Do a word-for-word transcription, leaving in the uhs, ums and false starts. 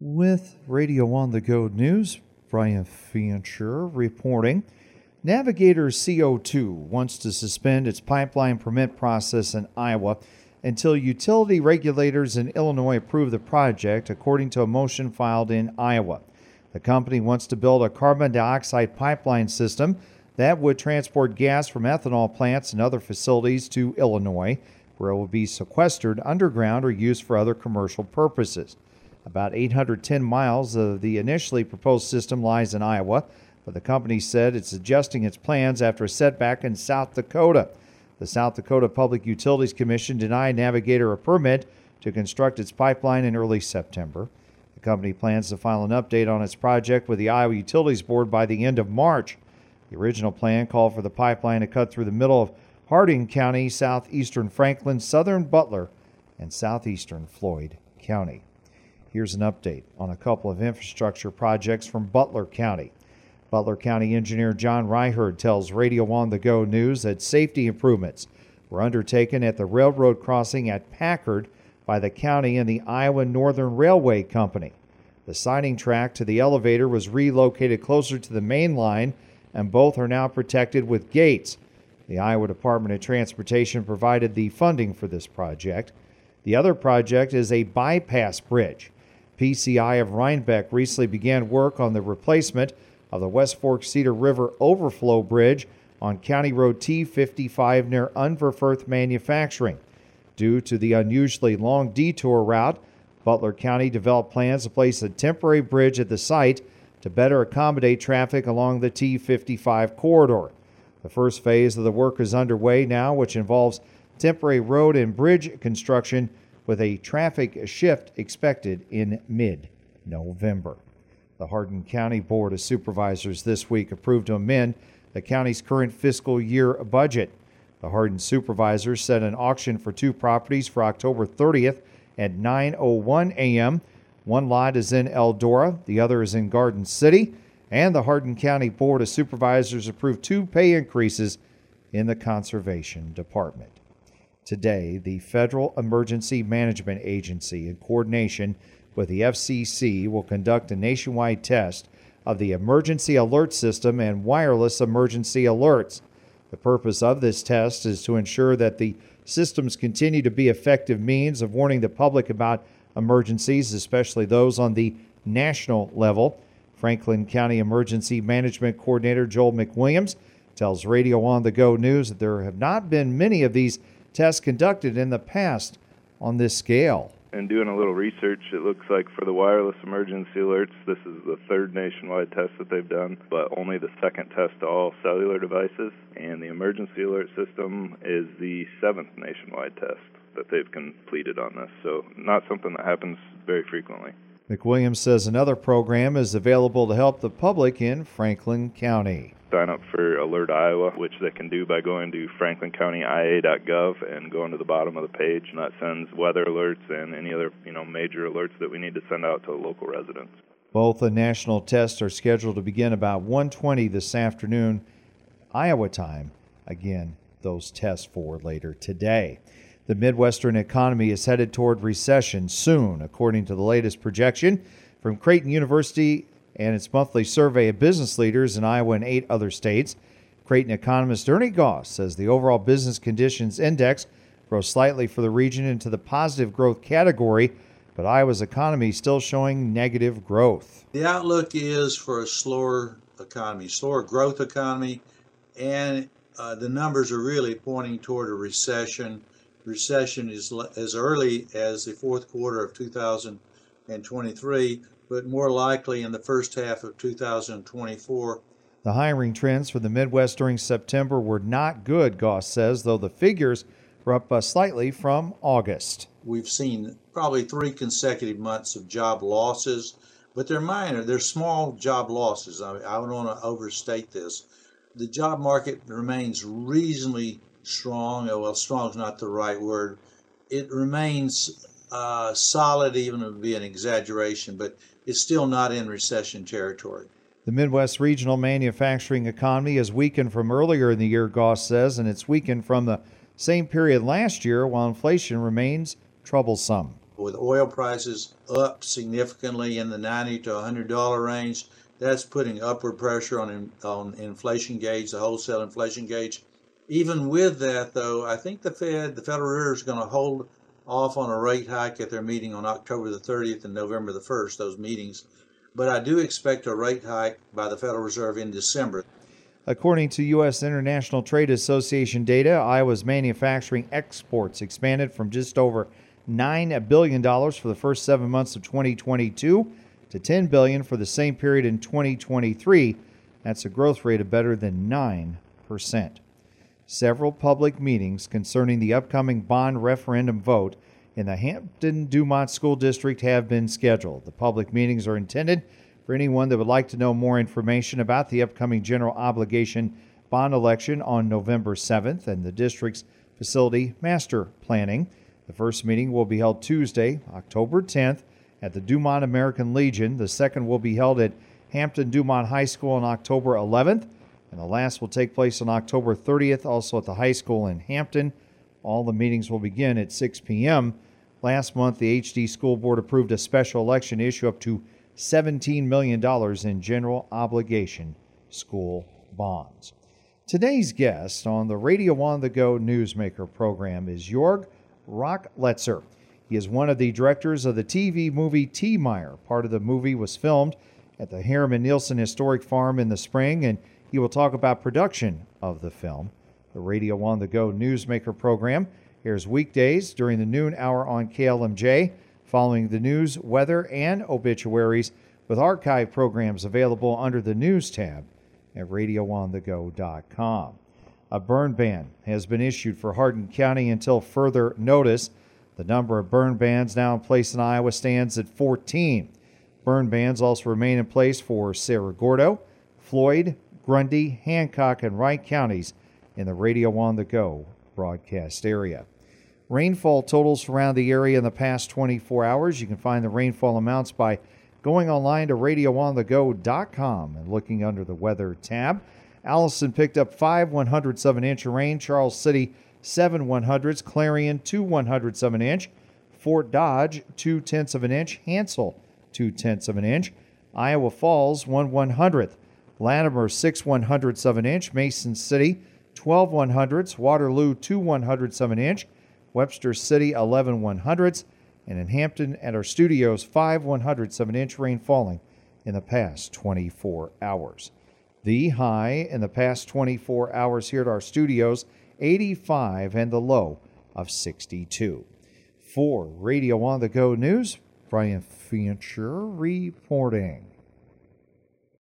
With Radio On the Go News, Brian Fancher reporting. Navigator C O two wants to suspend its pipeline permit process in Iowa until utility regulators in Illinois approve the project, according to a motion filed in Iowa. The company wants to build a carbon dioxide pipeline system that would transport gas from ethanol plants and other facilities to Illinois, where it will be sequestered underground or used for other commercial purposes. About eight hundred ten miles of the initially proposed system lies in Iowa, but the company said it's adjusting its plans after a setback in South Dakota. The South Dakota Public Utilities Commission denied Navigator a permit to construct its pipeline in early September. The company plans to file an update on its project with the Iowa Utilities Board by the end of March. The original plan called for the pipeline to cut through the middle of Hardin County, southeastern Franklin, southern Butler, and southeastern Floyd County. Here's an update on a couple of infrastructure projects from Butler County. Butler County engineer John Ryherd tells Radio On the Go News that safety improvements were undertaken at the railroad crossing at Packard by the county and the Iowa Northern Railway Company. The siding track to the elevator was relocated closer to the main line, and both are now protected with gates. The Iowa Department of Transportation provided the funding for this project. The other project is a bypass bridge. P C I of Rhinebeck recently began work on the replacement of the West Fork Cedar River Overflow Bridge on County Road T fifty-five near Unverferth Manufacturing. Due to the unusually long detour route, Butler County developed plans to place a temporary bridge at the site to better accommodate traffic along the T fifty-five corridor. The first phase of the work is underway now, which involves temporary road and bridge construction with a traffic shift expected in mid-November. The Hardin County Board of Supervisors this week approved to amend the county's current fiscal year budget. The Hardin supervisors set an auction for two properties for October thirtieth at nine oh one a.m. One lot is in Eldora, the other is in Garden City, and the Hardin County Board of Supervisors approved two pay increases in the Conservation Department. Today, the Federal Emergency Management Agency, in coordination with the F C C, will conduct a nationwide test of the Emergency Alert System and wireless emergency alerts. The purpose of this test is to ensure that the systems continue to be effective means of warning the public about emergencies, especially those on the national level. Franklin County Emergency Management Coordinator Joel McWilliams tells Radio On the Go News that there have not been many of these tests conducted in the past on this scale. And doing a little research, it looks like for the wireless emergency alerts, this is the third nationwide test that they've done, but only the second test to all cellular devices. And the emergency alert system is the seventh nationwide test that they've completed on this, so not something that happens very frequently. McWilliams says another program is available to help the public in Franklin County. Sign up for Alert Iowa, which they can do by going to franklin county I A dot gov and going to the bottom of the page, and that sends weather alerts and any other, you know, major alerts that we need to send out to local residents. Both the national tests are scheduled to begin about one twenty this afternoon, Iowa time. Again, those tests for later today. The Midwestern economy is headed toward recession soon, according to the latest projection from Creighton University and its monthly survey of business leaders in Iowa and eight other states. Creighton economist Ernie Goss says the overall business conditions index grows slightly for the region into the positive growth category, but Iowa's economy is still showing negative growth. The outlook is for a slower economy, slower growth economy, and uh, the numbers are really pointing toward a recession. Recession is as early as the fourth quarter of two thousand twenty-three, but more likely in the first half of two thousand twenty-four. The hiring trends for the Midwest during September were not good, Goss says, though the figures were up uh, slightly from August. We've seen probably three consecutive months of job losses, but they're minor. They're small job losses. I, I don't want to overstate this. The job market remains reasonably strong. Well, strong is not the right word. It remains uh, solid, even if it would be an exaggeration, but it's still not in recession territory. The Midwest regional manufacturing economy has weakened from earlier in the year, Goss says, and it's weakened from the same period last year, while inflation remains troublesome. With oil prices up significantly in the ninety to one hundred dollar range, that's putting upward pressure on on inflation gauge, the wholesale inflation gauge. Even with that, though, I think the Fed, the Federal Reserve, is going to hold off on a rate hike at their meeting on October the thirtieth and November the first, those meetings. But I do expect a rate hike by the Federal Reserve in December. According to U S International Trade Association data, Iowa's manufacturing exports expanded from just over nine billion dollars for the first seven months of twenty twenty-two to ten billion dollars for the same period in twenty twenty-three. That's a growth rate of better than nine percent. Several public meetings concerning the upcoming bond referendum vote in the Hampton-Dumont School District have been scheduled. The public meetings are intended for anyone that would like to know more information about the upcoming general obligation bond election on November seventh and the district's facility master planning. The first meeting will be held Tuesday, October tenth, at the Dumont American Legion. The second will be held at Hampton-Dumont High School on October eleventh. And the last will take place on October thirtieth, also at the high school in Hampton. All the meetings will begin at six p.m. Last month, the H D School Board approved a special election to issue up to seventeen million dollars in general obligation school bonds. Today's guest on the Radio on the Go Newsmaker program is Jorg Rockletzer. He is one of the directors of the T V movie T. Meyer. Part of the movie was filmed at the Harriman Nielsen Historic Farm in the spring, and he will talk about production of the film. The Radio on the Go Newsmaker program airs weekdays during the noon hour on K L M J, following the news, weather, and obituaries, with archive programs available under the News tab at radio on the go dot com. A burn ban has been issued for Hardin County until further notice. The number of burn bans now in place in Iowa stands at fourteen. Burn bans also remain in place for Cerro Gordo, Floyd, Grundy, Hancock, and Wright counties in the Radio on the Go broadcast area. Rainfall totals around the area in the past twenty-four hours. You can find the rainfall amounts by going online to radio on the go dot com and looking under the weather tab. Allison picked up five one hundredths of an inch of rain. Charles City, seven one hundredths. Clarion, two one hundredths of an inch. Fort Dodge, two tenths of an inch. Hansel, two tenths of an inch. Iowa Falls, one one hundredth. Latimer, six one hundredths of an inch. Mason City, twelve one hundredths. Waterloo, two one hundredths of an inch. Webster City, eleven one hundredths. And in Hampton at our studios, five one hundredths of an inch rain falling in the past twenty-four hours. The high in the past twenty-four hours here at our studios, eighty-five, and the low of sixty-two. For Radio on the Go News, Brian Fincher reporting.